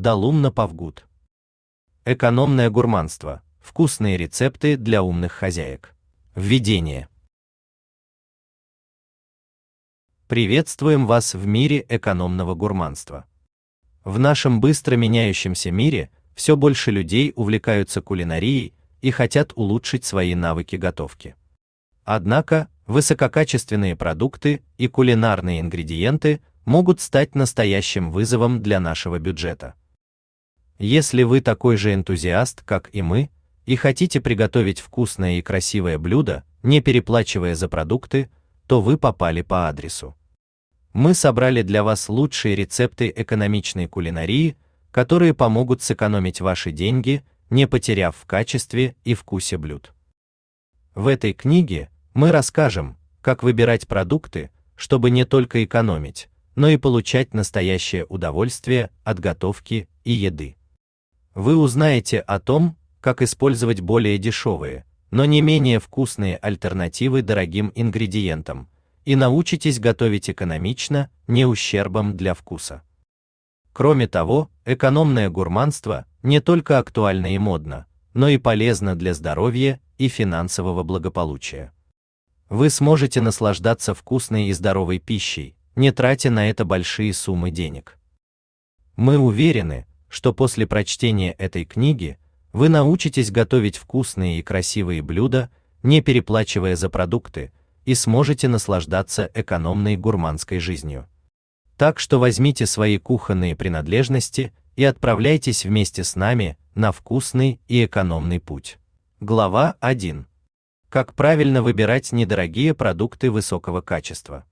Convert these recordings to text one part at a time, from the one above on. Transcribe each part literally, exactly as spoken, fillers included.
Далумна Павгуд. Экономное гурманство. Вкусные рецепты для умных хозяек. Введение. Приветствуем вас в мире экономного гурманства. В нашем быстро меняющемся мире все больше людей увлекаются кулинарией и хотят улучшить свои навыки готовки. Однако, высококачественные продукты и кулинарные ингредиенты могут стать настоящим вызовом для нашего бюджета. Если вы такой же энтузиаст, как и мы, и хотите приготовить вкусное и красивое блюдо, не переплачивая за продукты, то вы попали по адресу. Мы собрали для вас лучшие рецепты экономичной кулинарии, которые помогут сэкономить ваши деньги, не потеряв в качестве и вкусе блюд. В этой книге мы расскажем, как выбирать продукты, чтобы не только экономить, но и получать настоящее удовольствие от готовки и еды. Вы узнаете о том, как использовать более дешевые, но не менее вкусные альтернативы дорогим ингредиентам, и научитесь готовить экономично, не ущербом для вкуса. Кроме того, экономное гурманство не только актуально и модно, но и полезно для здоровья и финансового благополучия. Вы сможете наслаждаться вкусной и здоровой пищей, не тратя на это большие суммы денег. Мы уверены, что после прочтения этой книги вы научитесь готовить вкусные и красивые блюда, не переплачивая за продукты, и сможете наслаждаться экономной гурманской жизнью. Так что возьмите свои кухонные принадлежности и отправляйтесь вместе с нами на вкусный и экономный путь. Глава один. Как правильно выбирать недорогие продукты высокого качества.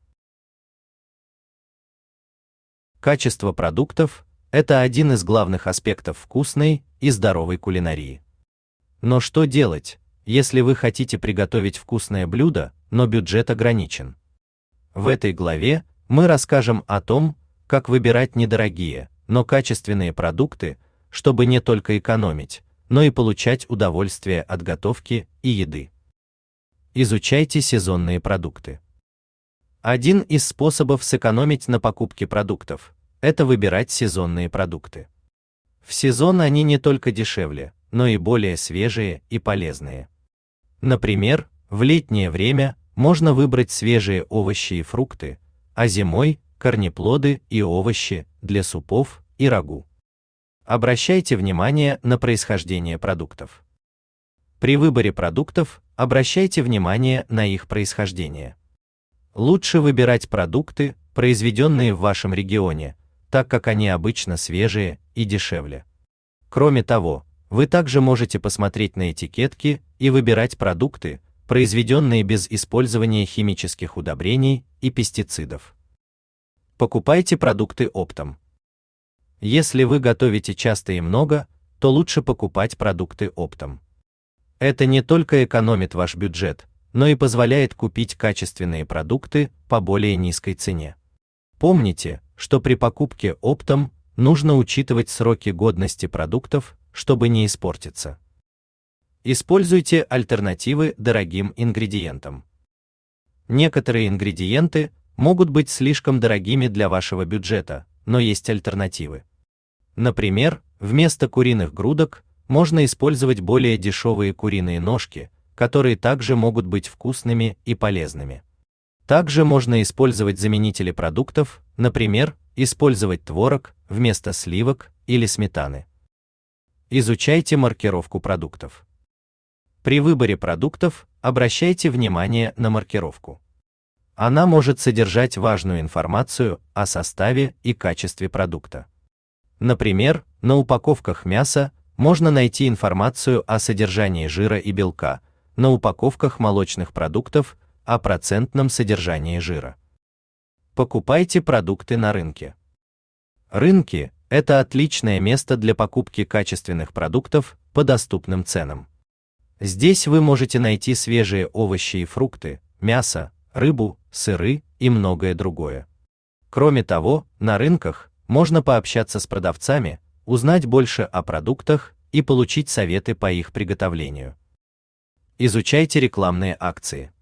Качество продуктов – это один из главных аспектов вкусной и здоровой кулинарии. Но что делать, если вы хотите приготовить вкусное блюдо, но бюджет ограничен? В этой главе мы расскажем о том, как выбирать недорогие, но качественные продукты, чтобы не только экономить, но и получать удовольствие от готовки и еды. Изучайте сезонные продукты. Один из способов сэкономить на покупке продуктов – это выбирать сезонные продукты. В сезон они не только дешевле, но и более свежие и полезные. Например, в летнее время можно выбрать свежие овощи и фрукты, а зимой – корнеплоды и овощи для супов и рагу. Обращайте внимание на происхождение продуктов. При выборе продуктов обращайте внимание на их происхождение. Лучше выбирать продукты, произведенные в вашем регионе, так как они обычно свежие и дешевле. Кроме того, вы также можете посмотреть на этикетки и выбирать продукты, произведенные без использования химических удобрений и пестицидов. Покупайте продукты оптом. Если вы готовите часто и много, то лучше покупать продукты оптом. Это не только экономит ваш бюджет, но и позволяет купить качественные продукты по более низкой цене. Помните, что при покупке оптом нужно учитывать сроки годности продуктов, чтобы не испортиться. Используйте альтернативы дорогим ингредиентам. Некоторые ингредиенты могут быть слишком дорогими для вашего бюджета, но есть альтернативы. Например, вместо куриных грудок можно использовать более дешевые куриные ножки, которые также могут быть вкусными и полезными. Также можно использовать заменители продуктов, например, использовать творог вместо сливок или сметаны. Изучайте маркировку продуктов. При выборе продуктов обращайте внимание на маркировку. Она может содержать важную информацию о составе и качестве продукта. Например, на упаковках мяса можно найти информацию о содержании жира и белка, на упаковках молочных продуктов о процентном содержании жира. Покупайте продукты на рынке. Рынки – это отличное место для покупки качественных продуктов по доступным ценам. Здесь вы можете найти свежие овощи и фрукты, мясо, рыбу, сыры и многое другое. Кроме того, на рынках можно пообщаться с продавцами, узнать больше о продуктах и получить советы по их приготовлению. Изучайте рекламные акции.